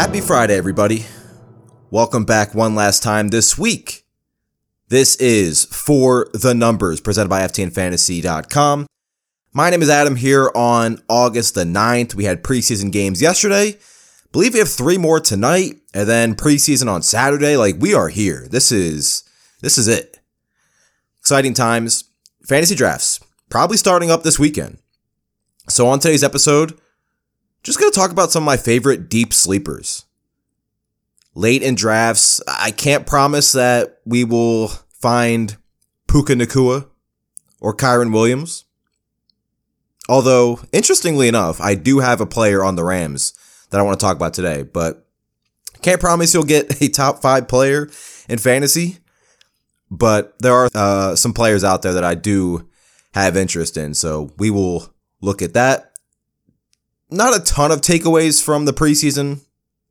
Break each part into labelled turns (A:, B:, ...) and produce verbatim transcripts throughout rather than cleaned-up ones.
A: Happy Friday, everybody. Welcome back one last time this week. This is For the Numbers, presented by F T N Fantasy dot com. My name is Adam here on August the ninth. We had preseason games yesterday. I believe we have three more tonight, and then preseason on Saturday. Like, we are here. This is, this is it. Exciting times. Fantasy drafts, probably starting up this weekend. So on today's episode, just going to talk about some of my favorite deep sleepers. Late in drafts, I can't promise that we will find Puka Nacua or Kyren Williams. Although, interestingly enough, I do have a player on the Rams that I want to talk about today, but can't promise you'll get a top five player in fantasy. But there are uh, some players out there that I do have interest in, so we will look at that. Not a ton of takeaways from the preseason.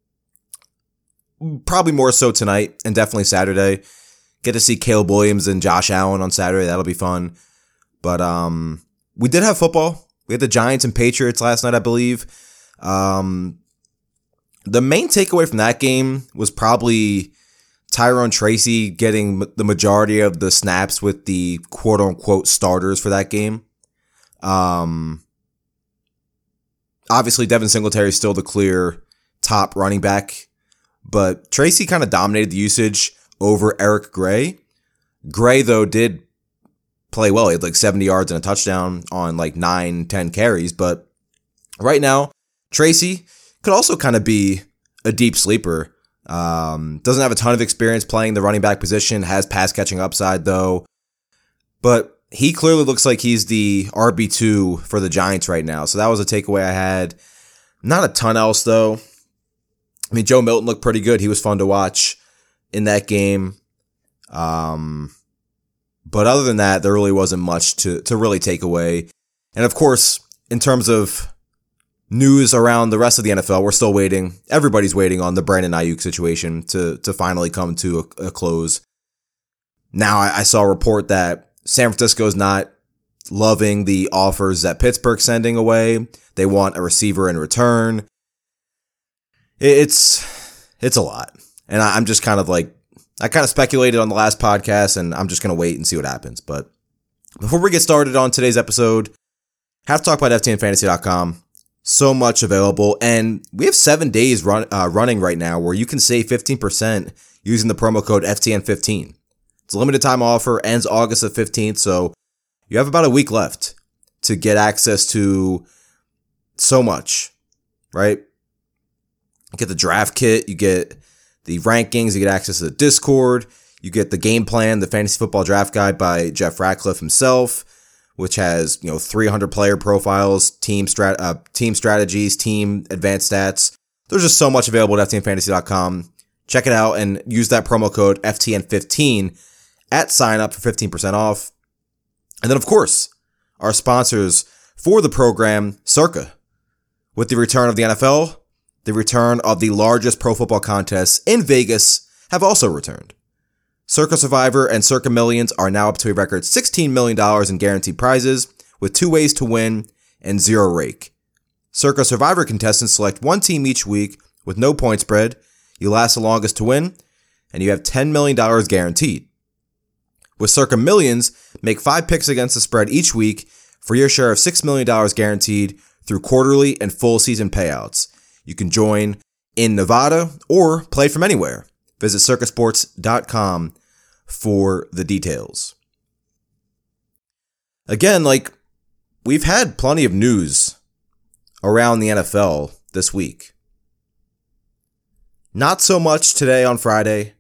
A: Probably more so tonight and definitely Saturday. Get to see Caleb Williams and Josh Allen on Saturday. That'll be fun. But um, we did have football. We had the Giants and Patriots last night, I believe. Um, the main takeaway from that game was probably Tyrone Tracy getting the majority of the snaps with the quote-unquote starters for that game. Um... Obviously, Devin Singletary is still the clear top running back, but Tracy kind of dominated the usage over Eric Gray. Gray, though, did play well. He had like seventy yards and a touchdown on like nine, ten carries, but right now, Tracy could also kind of be a deep sleeper. Um, doesn't have a ton of experience playing the running back position, has pass catching upside, though, but he clearly looks like he's the R B two for the Giants right now. So that was a takeaway I had. Not a ton else, though. I mean, Joe Milton looked pretty good. He was fun to watch in that game. Um, but other than that, there really wasn't much to, to really take away. And of course, in terms of news around the rest of the N F L, we're still waiting. Everybody's waiting on the Brandon Ayuk situation to, to finally come to a, a close. Now, I, I saw a report that San Francisco's not loving the offers that Pittsburgh's sending away. They want a receiver in return. It's it's a lot. And I'm just kind of like, I kind of speculated on the last podcast, and I'm just going to wait and see what happens. But before we get started on today's episode, have to talk about F T N Fantasy dot com. So much available. And we have seven days run, uh, running right now where you can save fifteen percent using the promo code F T N fifteen. It's a limited time offer, ends August the fifteenth, so you have about a week left to get access to so much, right? You get the draft kit, you get the rankings, you get access to the Discord, you get the game plan, the Fantasy Football Draft Guide by Jeff Ratcliffe himself, which has, you know, three hundred player profiles, team strat, uh, team strategies, team advanced stats. There's just so much available at F T N Fantasy dot com. Check it out and use that promo code F T N fifteen at sign up for fifteen percent off. And then, of course, our sponsors for the program, Circa. With the return of the N F L, the return of the largest pro football contests in Vegas have also returned. Circa Survivor and Circa Millions are now up to a record sixteen million dollars in guaranteed prizes, with two ways to win and zero rake. Circa Survivor contestants select one team each week with no point spread. You last the longest to win, and you have ten million dollars guaranteed. With Circa Millions, make five picks against the spread each week for your share of six million dollars guaranteed through quarterly and full season payouts. You can join in Nevada or play from anywhere. Visit circa sports dot com for the details. Again, like, we've had plenty of news around the N F L this week. Not so much today on Friday.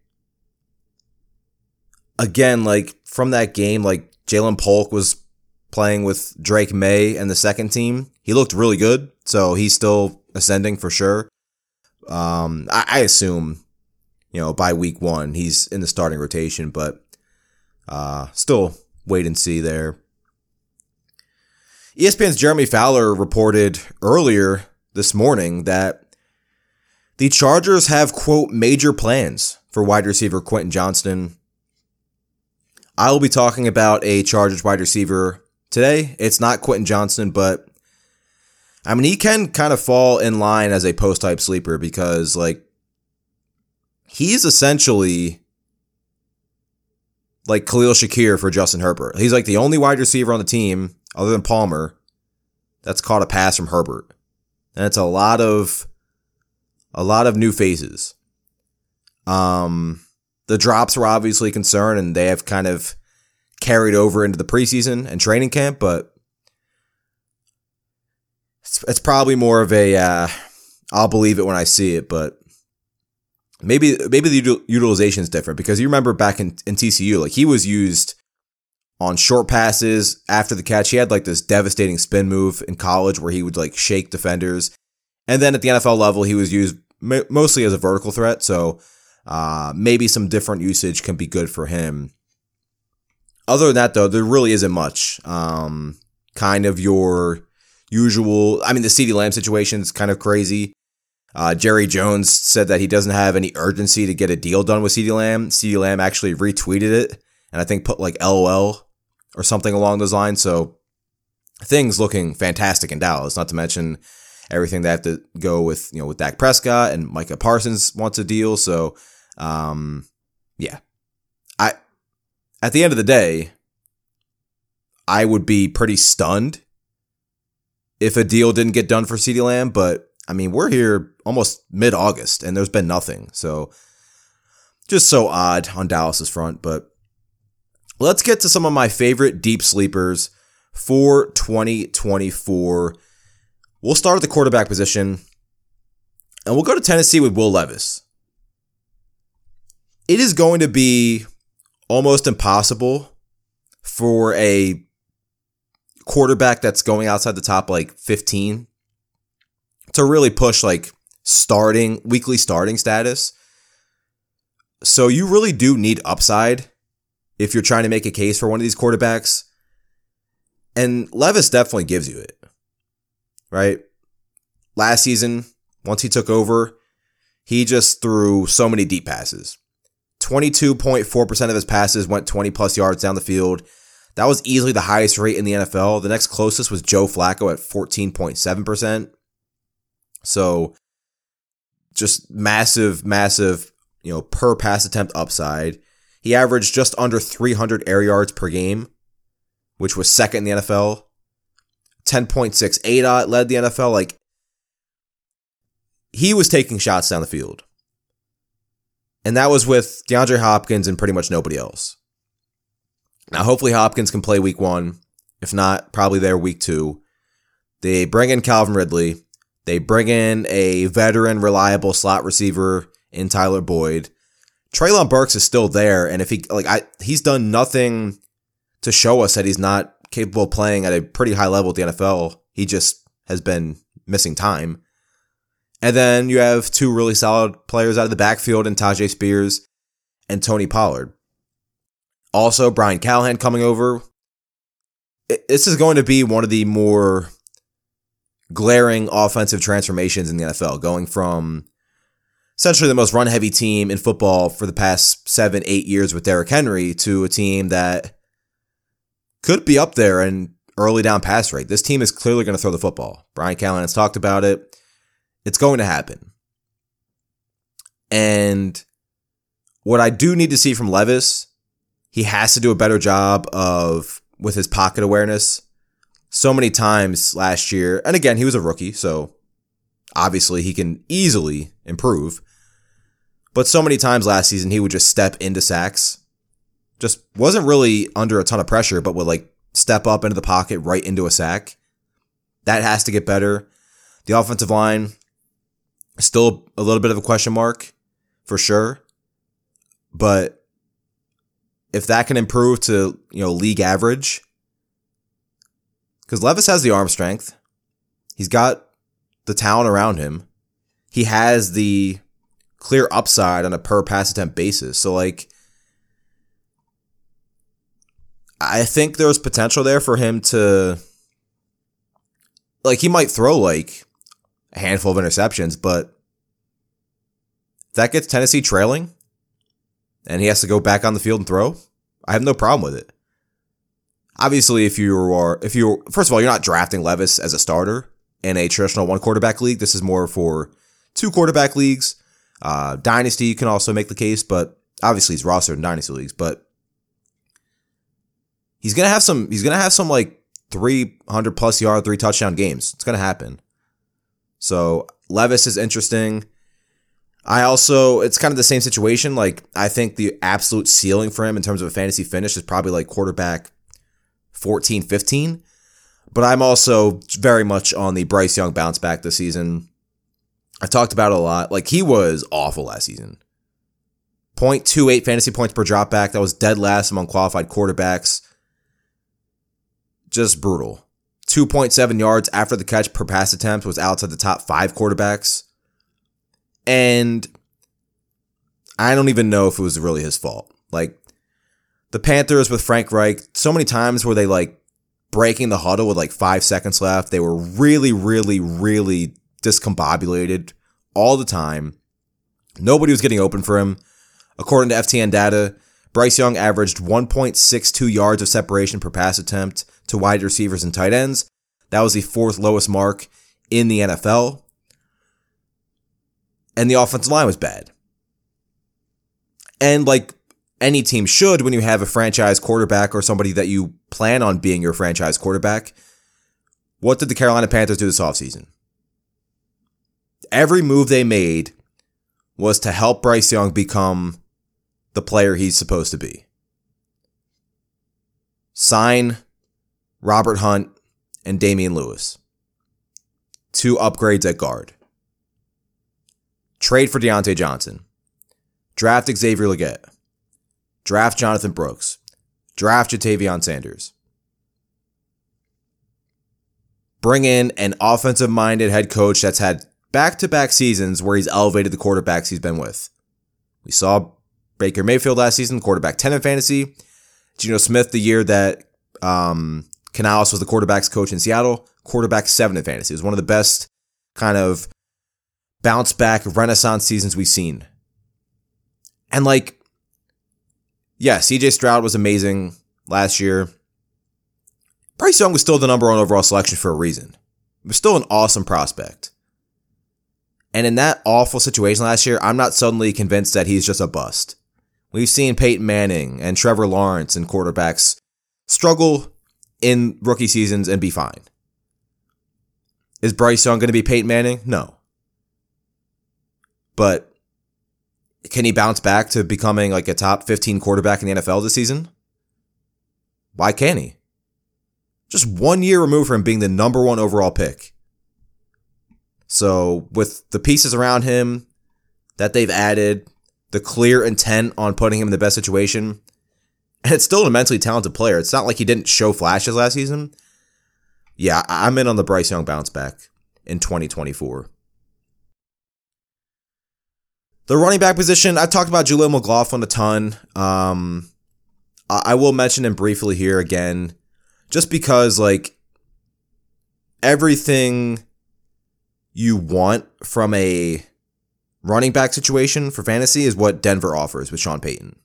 A: Again, like, from that game, like, Jalen Polk was playing with Drake May and the second team. He looked really good, so he's still ascending for sure. Um, I, I assume, you know, by week one, he's in the starting rotation, but uh, still wait and see there. E S P N's Jeremy Fowler reported earlier this morning that the Chargers have, quote, major plans for wide receiver Quentin Johnston. I will be talking about a Chargers wide receiver today. It's not Quentin Johnston, but I mean, he can kind of fall in line as a post-type sleeper because, like, he's essentially like Khalil Shakir for Justin Herbert. He's like the only wide receiver on the team, other than Palmer, that's caught a pass from Herbert. And it's a lot of a lot of new faces. Um, the drops were obviously a concern, and they have kind of carried over into the preseason and training camp, but it's, it's probably more of a uh, I'll believe it when I see it, but maybe maybe the utilization is different, because you remember back in, in T C U, like he was used on short passes after the catch. He had like this devastating spin move in college where he would like shake defenders. And then at the N F L level, he was used mo- mostly as a vertical threat. So uh, maybe some different usage can be good for him. Other than that, though, there really isn't much. Um, kind of your usual, I mean, the CeeDee Lamb situation is kind of crazy. Uh, Jerry Jones said that he doesn't have any urgency to get a deal done with CeeDee Lamb. CeeDee Lamb actually retweeted it and I think put like L O L or something along those lines. So things looking fantastic in Dallas, not to mention everything they have to go with, you know, with Dak Prescott, and Micah Parsons wants a deal. So, um, yeah, I, at the end of the day, I would be pretty stunned if a deal didn't get done for CeeDee Lamb, but I mean, we're here almost mid-August and there's been nothing. So just so odd on Dallas's front, but let's get to some of my favorite deep sleepers for twenty twenty-four. We'll start at the quarterback position, and we'll go to Tennessee with Will Levis. It is going to be almost impossible for a quarterback that's going outside the top like fifteen to really push like starting, weekly starting status. So you really do need upside if you're trying to make a case for one of these quarterbacks. And Levis definitely gives you it, right? Last season, once he took over, he just threw so many deep passes. twenty-two point four percent of his passes went twenty plus yards down the field. That was easily the highest rate in the N F L. The next closest was Joe Flacco at fourteen point seven percent. So just massive, massive, you know, per pass attempt upside. He averaged just under three hundred air yards per game, which was second in the N F L. ten point six A D O T led the N F L. Like, he was taking shots down the field. And that was with DeAndre Hopkins and pretty much nobody else. Now, hopefully Hopkins can play week one. If not, probably there week two. They bring in Calvin Ridley. They bring in a veteran, reliable slot receiver in Tyler Boyd. Treylon Burks is still there, and if he like, I he's done nothing to show us that he's not capable of playing at a pretty high level at the N F L. He just has been missing time. And then you have two really solid players out of the backfield in Tajay Spears and Tony Pollard. Also, Brian Callahan coming over. This is going to be one of the more glaring offensive transformations in the N F L, going from essentially the most run-heavy team in football for the past seven, eight years with Derrick Henry to a team that could be up there in early down pass rate. This team is clearly going to throw the football. Brian Callahan has talked about it. It's going to happen. And what I do need to see from Levis, he has to do a better job of with his pocket awareness. So many times last year, and again, he was a rookie, so obviously he can easily improve. But so many times last season, he would just step into sacks. Just wasn't really under a ton of pressure, but would like step up into the pocket right into a sack. That has to get better. The offensive line, still a little bit of a question mark for sure. But if that can improve to, you know, league average, because Levis has the arm strength. He's got the talent around him. He has the clear upside on a per pass attempt basis. So, like, I think there's potential there for him to, like, he might throw, like, a handful of interceptions, but if that gets Tennessee trailing and he has to go back on the field and throw, I have no problem with it. Obviously, if you are, if you first of all, you're not drafting Levis as a starter in a traditional one quarterback league. This is more for two quarterback leagues. Uh, Dynasty, you can also make the case, but obviously he's rostered in Dynasty leagues, but he's going to have some, he's going to have some like three hundred plus yard, three touchdown games. It's going to happen. So Levis is interesting. I also, it's kind of the same situation. Like, I think the absolute ceiling for him in terms of a fantasy finish is probably like quarterback fourteen, fifteen. But I'm also very much on the Bryce Young bounce back this season. I talked about it a lot. Like, he was awful last season. zero point two eight fantasy points per drop back. That was dead last among qualified quarterbacks. Just brutal. two point seven yards after the catch per pass attempt was outside the top five quarterbacks. And I don't even know if it was really his fault. Like, the Panthers with Frank Reich, so many times were they like breaking the huddle with like five seconds left. They were really, really, really discombobulated all the time. Nobody was getting open for him. According to F T N data, Bryce Young averaged one point six two yards of separation per pass attempt to wide receivers and tight ends. That was the fourth lowest mark in the N F L. And the offensive line was bad. And like any team should when you have a franchise quarterback or somebody that you plan on being your franchise quarterback, what did the Carolina Panthers do this offseason? Every move they made was to help Bryce Young become the player he's supposed to be. Sign Robert Hunt and Damian Lewis. Two upgrades at guard. Trade for Deontay Johnson. Draft Xavier Legette. Draft Jonathan Brooks. Draft Jatavion Sanders. Bring in an offensive-minded head coach that's had back-to-back seasons where he's elevated the quarterbacks he's been with. We saw Baker Mayfield last season, quarterback ten in fantasy. Geno Smith the year that um, Canales was the quarterback's coach in Seattle, quarterback seven in fantasy. It was one of the best kind of bounce back renaissance seasons we've seen. And like, yeah, C J Stroud was amazing last year. Bryce Young was still the number one overall selection for a reason. He was still an awesome prospect. And in that awful situation last year, I'm not suddenly convinced that he's just a bust. We've seen Peyton Manning and Trevor Lawrence and quarterbacks struggle in rookie seasons and be fine. Is Bryce Young going to be Peyton Manning? No. But can he bounce back to becoming like a top fifteen quarterback in the N F L this season? Why can't he? Just one year removed from being the number one overall pick. So with the pieces around him that they've added, the clear intent on putting him in the best situation, and it's still an immensely talented player. It's not like he didn't show flashes last season. Yeah, I'm in on the Bryce Young bounce back in twenty twenty-four. The running back position, I've talked about Jaleel McLaughlin a ton. Um, I will mention him briefly here again, just because like everything you want from a running back situation for fantasy is what Denver offers with Sean Payton.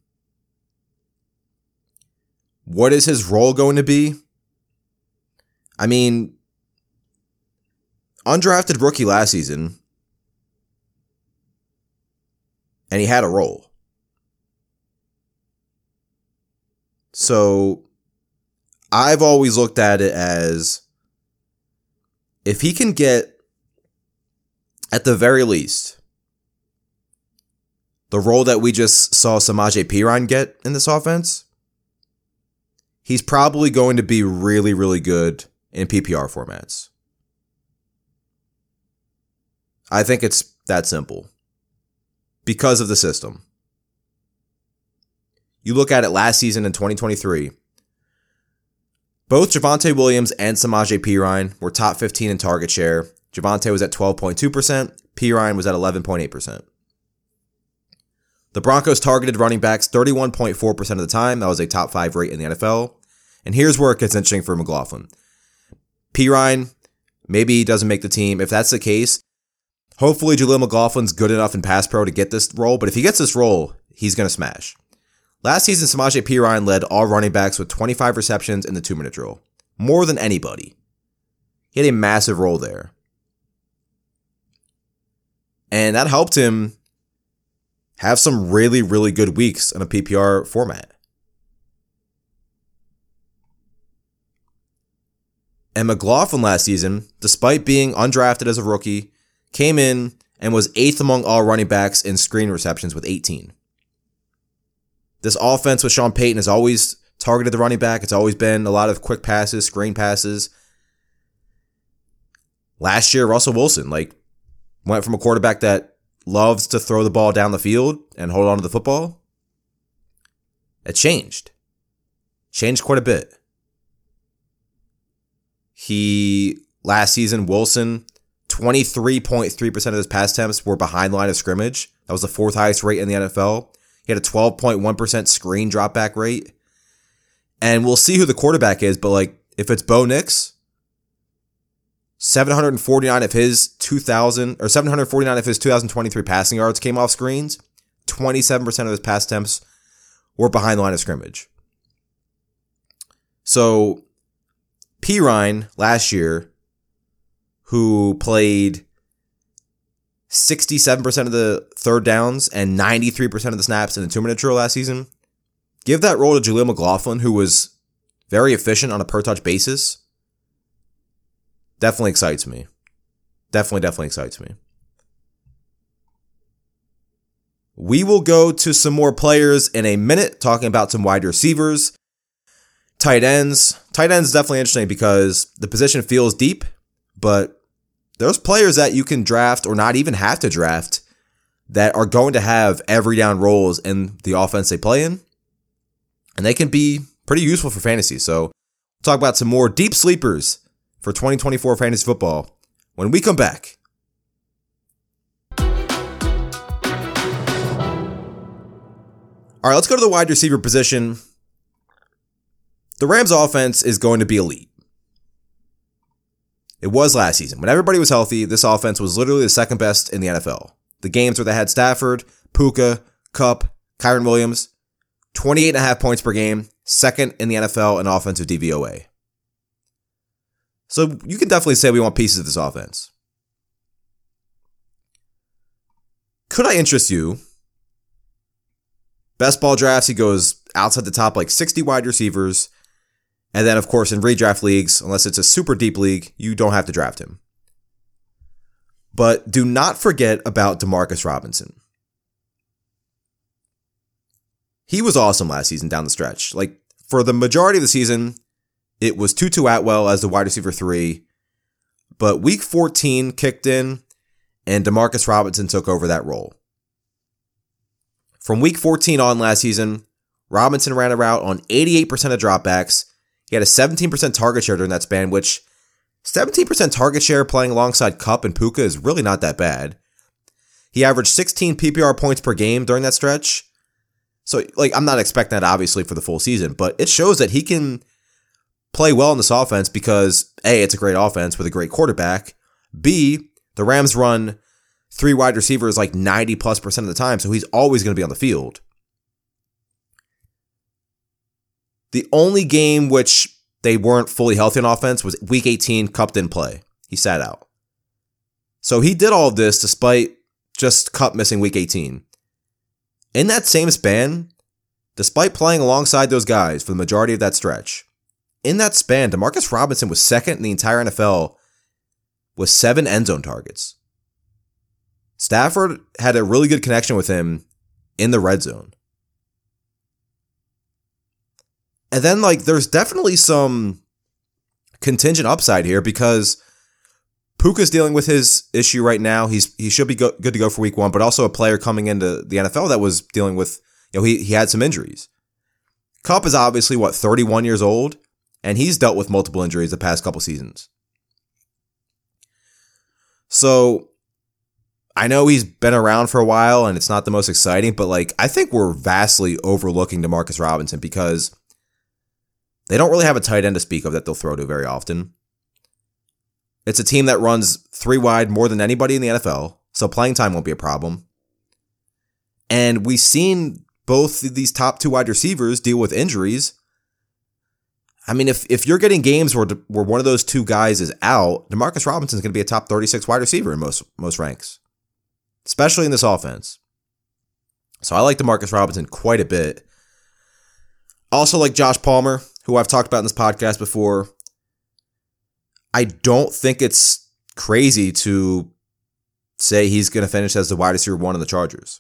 A: What is his role going to be? I mean, undrafted rookie last season, and he had a role. So I've always looked at it as if he can get, at the very least, the role that we just saw Samaje Perine get in this offense, he's probably going to be really, really good in P P R formats. I think it's that simple. Because of the system. You look at it last season in twenty twenty-three, both Javonte Williams and Samaje Perine were top fifteen in target share. Javonte was at twelve point two percent. Perine was at eleven point eight percent. The Broncos targeted running backs thirty-one point four percent of the time. That was a top five rate in the N F L. And here's where it gets interesting for McLaughlin. Perine, maybe he doesn't make the team. If that's the case, hopefully Jaleel McLaughlin's good enough in pass pro to get this role. But if he gets this role, he's going to smash. Last season, Samaje Perine led all running backs with twenty-five receptions in the two-minute drill. More than anybody. He had a massive role there. And that helped him have some really, really good weeks in a P P R format. And McLaughlin last season, despite being undrafted as a rookie, came in and was eighth among all running backs in screen receptions with eighteen. This offense with Sean Payton has always targeted the running back. It's always been a lot of quick passes, screen passes. Last year, Russell Wilson, like, went from a quarterback that loves to throw the ball down the field and hold on to the football. It changed. Changed quite a bit. He, last season, Wilson, twenty-three point three percent of his pass attempts were behind the line of scrimmage. That was the fourth highest rate in the N F L. He had a twelve point one percent screen dropback rate. And we'll see who the quarterback is, but like, if it's Bo Nix, seven hundred forty-nine of his two thousand or seven hundred forty-nine of his two thousand twenty-three passing yards came off screens. twenty-seven percent of his pass attempts were behind the line of scrimmage. So Perine last year, who played sixty-seven percent of the third downs and ninety-three percent of the snaps in the two-minute drill last season, give that role to Jaleel McLaughlin, who was very efficient on a per-touch basis. Definitely excites me. Definitely, definitely excites me. We will go to some more players in a minute, talking about some wide receivers. Tight ends. Tight ends is definitely interesting because the position feels deep, but there's players that you can draft or not even have to draft that are going to have every down roles in the offense they play in, and they can be pretty useful for fantasy. So we'll talk about some more deep sleepers for twenty twenty-four fantasy football when we come back. All right, let's go to the wide receiver position. The Rams offense is going to be elite. It was last season. When everybody was healthy, this offense was literally the second best in the N F L. The games where they had Stafford, Puka, Kupp, Kyren Williams, twenty-eight point five points per game, second in the N F L in offensive D V O A. So you can definitely say we want pieces of this offense. Could I interest you? Best ball drafts, he goes outside the top like sixty wide receivers. And then, of course, in redraft leagues, unless it's a super deep league, you don't have to draft him. But do not forget about Demarcus Robinson. He was awesome last season down the stretch. Like, for the majority of the season, it was Tutu Atwell as the wide receiver three. But week fourteen kicked in, and Demarcus Robinson took over that role. From week fourteen on last season, Robinson ran a route on eighty-eight percent of dropbacks. He had a seventeen percent target share during that span, which seventeen percent target share playing alongside Kupp and Puka is really not that bad. He averaged sixteen P P R points per game during that stretch. So, like, I'm not expecting that, obviously, for the full season, but it shows that he can play well in this offense because, A, it's a great offense with a great quarterback. B, the Rams run three wide receivers like ninety plus percent of the time, so he's always going to be on the field. The only game which they weren't fully healthy on offense was week eighteen, Kupp didn't play. He sat out. So he did all of this despite just Kupp missing week eighteen. In that same span, despite playing alongside those guys for the majority of that stretch, in that span, Demarcus Robinson was second in the entire N F L with seven end zone targets. Stafford had a really good connection with him in the red zone. And then, like, there's definitely some contingent upside here because Puka's dealing with his issue right now. He's he should be go, good to go for week one, but also a player coming into the N F L that was dealing with, you know, he, he had some injuries. Kupp is obviously, what, thirty-one years old, and he's dealt with multiple injuries the past couple seasons. So I know he's been around for a while and it's not the most exciting, but, like, I think we're vastly overlooking Demarcus Robinson because they don't really have a tight end to speak of that they'll throw to very often. It's a team that runs three wide more than anybody in the N F L, so playing time won't be a problem. And we've seen both these top two wide receivers deal with injuries. I mean, if if you're getting games where where one of those two guys is out, Demarcus Robinson is going to be a top thirty-six wide receiver in most most ranks, especially in this offense. So I like Demarcus Robinson quite a bit. Also like Josh Palmer, who I've talked about in this podcast before. I don't think it's crazy to say he's going to finish as the wide receiver one of the Chargers.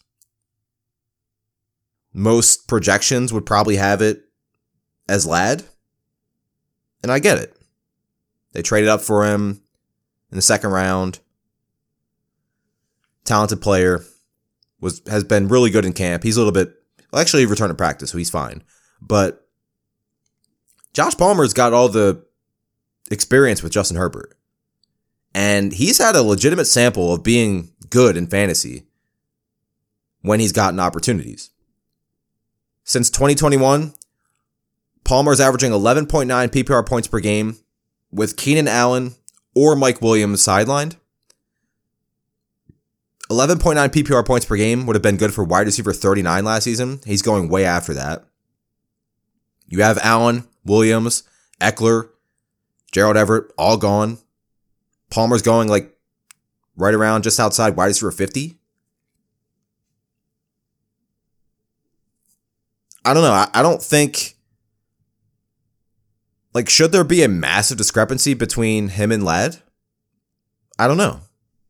A: Most projections would probably have it as Ladd. And I get it. They traded up for him in the second round. Talented player. Was has been really good in camp. He's a little bit... Well, actually, he returned to practice, so he's fine. But Josh Palmer's got all the experience with Justin Herbert. And he's had a legitimate sample of being good in fantasy when he's gotten opportunities. Since twenty twenty-one, Palmer's averaging eleven point nine P P R points per game with Keenan Allen or Mike Williams sidelined. eleven point nine P P R points per game would have been good for wide receiver thirty-nine last season. He's going way after that. You have Allen, Williams, Eckler, Gerald Everett, all gone. Palmer's going like right around just outside wide receiver fifty. I don't know. I, I don't think... Like, should there be a massive discrepancy between him and Ladd? I don't know.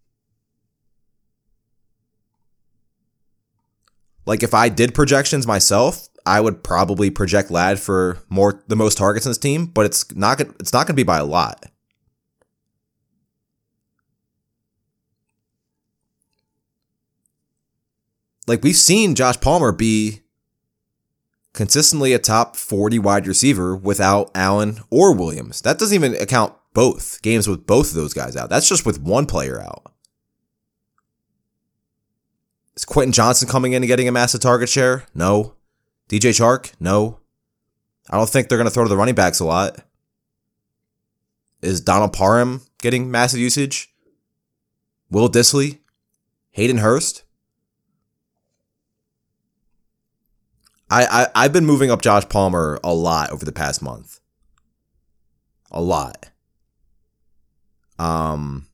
A: Like, if I did projections myself, I would probably project Ladd for more the most targets in this team, but it's not it's not going to be by a lot. Like, we've seen Josh Palmer be consistently a top forty wide receiver without Allen or Williams. That doesn't even account both games with both of those guys out. That's just with one player out. Is Quentin Johnson coming in and getting a massive target share? No. D J Chark? No. I don't think they're going to throw to the running backs a lot. Is Donald Parham getting massive usage? Will Dissly? Hayden Hurst? I, I, I've been moving up Josh Palmer a lot over the past month. A lot. Um,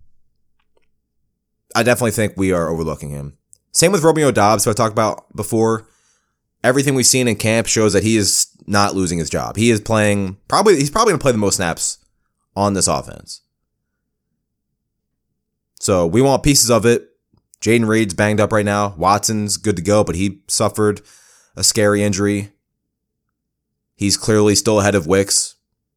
A: I definitely think we are overlooking him. Same with Romeo Doubs, who I talked about before. Everything we've seen in camp shows that he is not losing his job. He is playing, probably, he's probably going to play the most snaps on this offense. So we want pieces of it. Jaden Reed's banged up right now. Watson's good to go, but he suffered a scary injury. He's clearly still ahead of Wicks.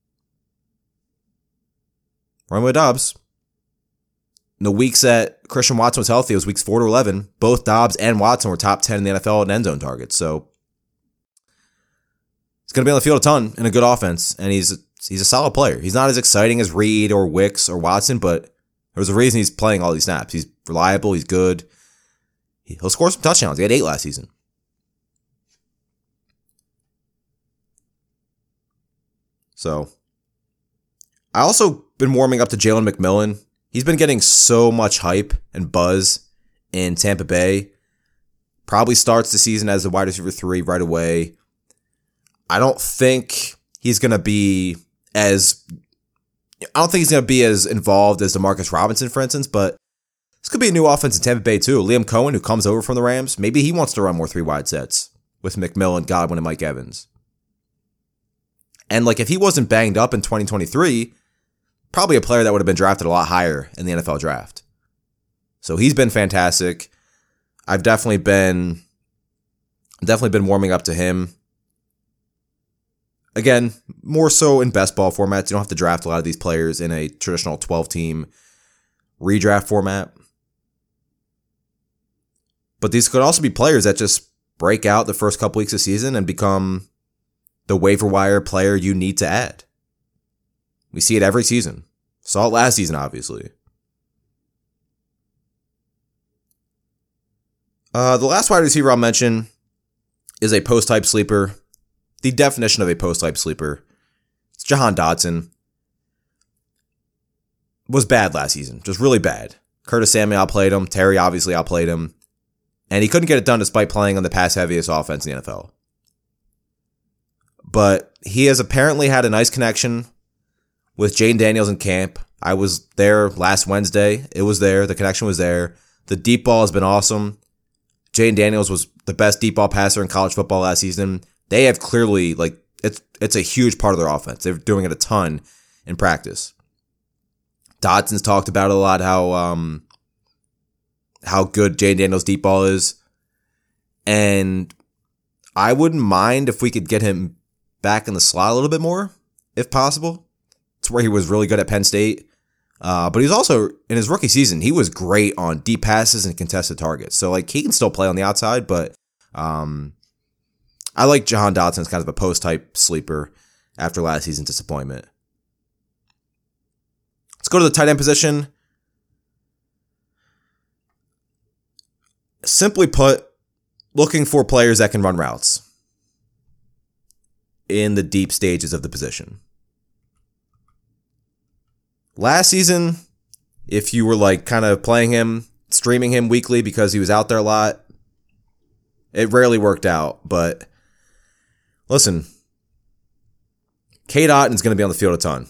A: Romeo Doubs. In the weeks that Christian Watson was healthy, it was weeks four to eleven. Both Doubs and Watson were top ten in the N F L in end zone targets. So he's going to be on the field a ton in a good offense, and he's he's a solid player. He's not as exciting as Reed or Wicks or Watson, but there's a reason he's playing all these snaps. He's reliable. He's good. He'll score some touchdowns. He had eight last season. So I also been warming up to Jalen McMillan. He's been getting so much hype and buzz in Tampa Bay. Probably starts the season as a wide receiver three right away. I don't think he's going to be as... I don't think he's going to be as involved as Demarcus Robinson, for instance, but this could be a new offense in Tampa Bay too. Liam Cohen, who comes over from the Rams, maybe he wants to run more three wide sets with McMillan, Godwin, and Mike Evans. And like if he wasn't banged up in twenty twenty-three, probably a player that would have been drafted a lot higher in the N F L draft. So he's been fantastic. I've definitely been definitely been warming up to him. Again, more so in best ball formats. You don't have to draft a lot of these players in a traditional twelve-team redraft format. But these could also be players that just break out the first couple weeks of season and become the waiver wire player you need to add. We see it every season. Saw it last season, obviously. Uh, the last wide receiver I'll mention is a post-type sleeper. The definition of a post-type sleeper. It's Jahan Dotson. Was bad last season. Just really bad. Curtis Samuel outplayed him. Terry obviously outplayed him. And he couldn't get it done despite playing on the pass-heaviest offense in the N F L. But he has apparently had a nice connection with Jaden Daniels in camp. I was there last Wednesday. It was there. The connection was there. The deep ball has been awesome. Jayden Daniels was the best deep ball passer in college football last season. They have clearly, like, it's it's a huge part of their offense. They're doing it a ton in practice. Dodson's talked about it a lot, how um how good Jayden Daniels' deep ball is. And I wouldn't mind if we could get him back in the slot a little bit more, if possible. It's where he was really good at Penn State. Uh, but he's also, in his rookie season, he was great on deep passes and contested targets. So, like, he can still play on the outside, but um, I like Jahan Dotson as kind of a post-type sleeper after last season's disappointment. Let's go to the tight end position. Simply put, looking for players that can run routes in the deep stages of the position. Last season, if you were like kind of playing him, streaming him weekly because he was out there a lot, it rarely worked out. But listen, Cade Otton's going to be on the field a ton.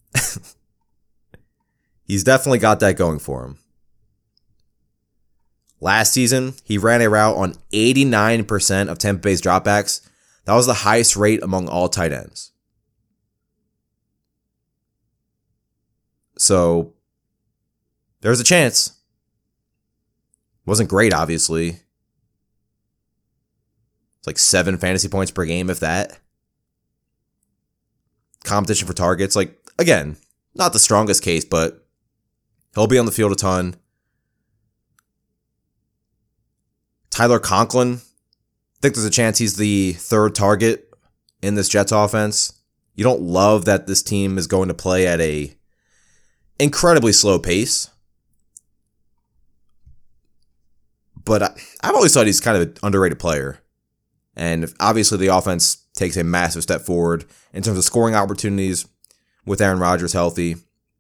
A: He's definitely got that going for him. Last season, he ran a route on eighty-nine percent of Tampa Bay's dropbacks. That was the highest rate among all tight ends. So, there's a chance. Wasn't great, obviously. It's like seven fantasy points per game, if that. Competition for targets. Like, again, not the strongest case, but he'll be on the field a ton. Tyler Conklin. I think there's a chance he's the third target in this Jets offense. You don't love that this team is going to play at a incredibly slow pace. But I, I've always thought he's kind of an underrated player. And obviously the offense takes a massive step forward in terms of scoring opportunities with Aaron Rodgers healthy.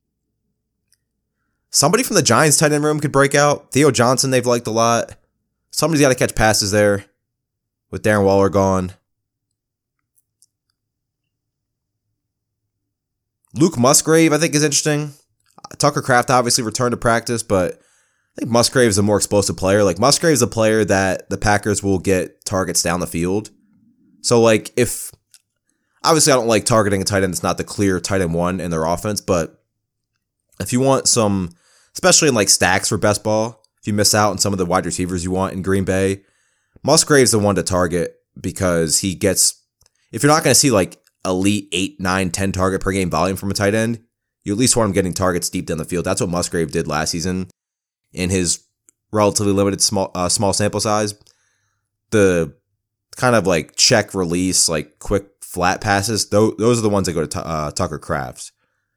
A: Somebody from the Giants tight end room could break out. Theo Johnson they've liked a lot. Somebody's got to catch passes there with Darren Waller gone. Luke Musgrave I think is interesting. Tucker Kraft obviously returned to practice, but I think Musgrave is a more explosive player. Like, Musgrave is a player that the Packers will get targets down the field. So, like, if... Obviously, I don't like targeting a tight end that's not the clear tight end one in their offense, but if you want some... Especially in, like, stacks for best ball, if you miss out on some of the wide receivers you want in Green Bay, Musgrave's the one to target because he gets... If you're not going to see, like, elite eight, nine, ten target per game volume from a tight end, you at least want him getting targets deep down the field. That's what Musgrave did last season in his relatively limited small uh, small sample size. The kind of like check release, like quick flat passes, those, those are the ones that go to t- uh, Tucker Kraft.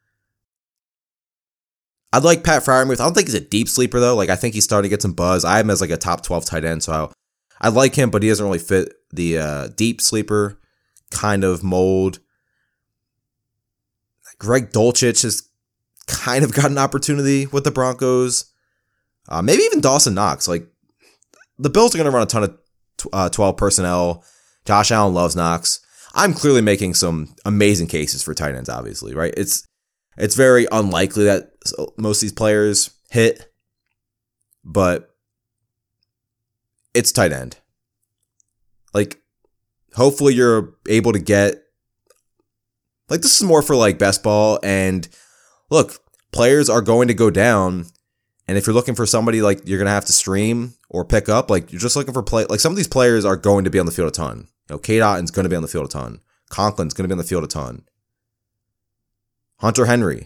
A: I'd like Pat Freiermuth. I don't think he's a deep sleeper though. Like I think he's starting to get some buzz. I have him as like a top twelve tight end, so I, I like him, but he doesn't really fit the uh, deep sleeper kind of mold. Greg Dulcich has kind of got an opportunity with the Broncos. Uh, maybe even Dawson Knox. Like, the Bills are going to run a ton of uh, twelve personnel. Josh Allen loves Knox. I'm clearly making some amazing cases for tight ends, obviously, right? It's it's very unlikely that most of these players hit, but it's tight end. Like, hopefully you're able to get... Like, this is more for, like, best ball, and look, players are going to go down, and if you're looking for somebody, like, you're going to have to stream or pick up, like, you're just looking for play. Like, some of these players are going to be on the field a ton. You know, Cade Otton's going to be on the field a ton. Conklin's going to be on the field a ton. Hunter Henry.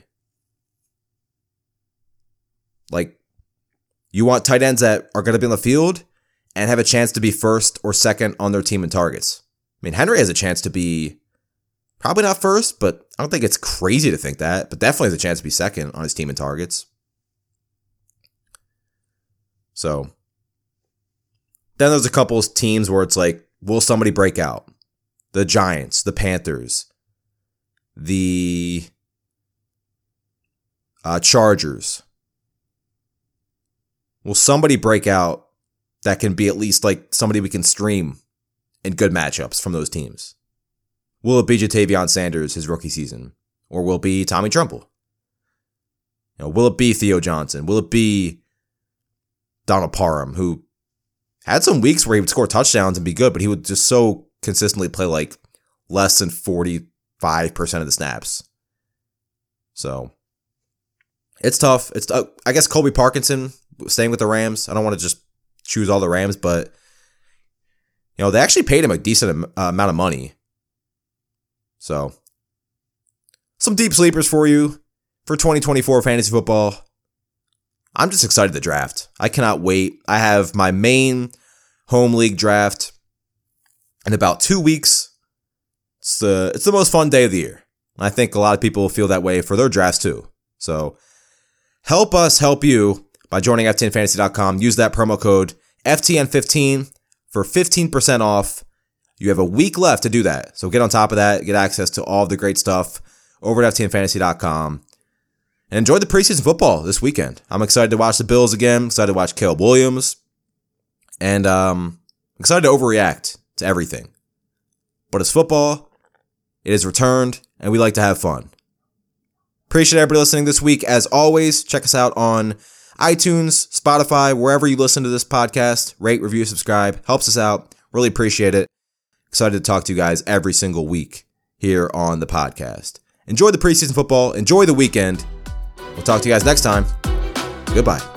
A: Like, you want tight ends that are going to be on the field and have a chance to be first or second on their team in targets. I mean, Henry has a chance to be probably not first, but I don't think it's crazy to think that, but definitely has a chance to be second on his team in targets. So, then there's a couple of teams where it's like, will somebody break out? The Giants, the Panthers, the uh, Chargers. Will somebody break out that can be at least like somebody we can stream in good matchups from those teams? Will it be Jatavion Sanders his rookie season? Or will it be Tommy Tremble? You know, will it be Theo Johnson? Will it be Donald Parham, who had some weeks where he would score touchdowns and be good, but he would just so consistently play like less than forty-five percent of the snaps. So it's tough. It's uh, I guess Colby Parkinson staying with the Rams. I don't want to just choose all the Rams, but you know, they actually paid him a decent uh, amount of money. So some deep sleepers for you for twenty twenty-four fantasy football. I'm just excited to draft. I cannot wait. I have my main home league draft in about two weeks. It's the it's the most fun day of the year. I think a lot of people feel that way for their drafts too. So help us help you by joining F T N fantasy dot com. Use that promo code F T N fifteen for fifteen percent off. You have a week left to do that. So get on top of that. Get access to all of the great stuff over at F T N fantasy dot com. And enjoy the preseason football this weekend. I'm excited to watch the Bills again. Excited to watch Caleb Williams. And um, excited to overreact to everything. But it's football. It is returned. And we like to have fun. Appreciate everybody listening this week. As always, check us out on iTunes, Spotify, wherever you listen to this podcast. Rate, review, subscribe. Helps us out. Really appreciate it. Excited to talk to you guys every single week here on the podcast. Enjoy the preseason football. Enjoy the weekend. We'll talk to you guys next time. Goodbye.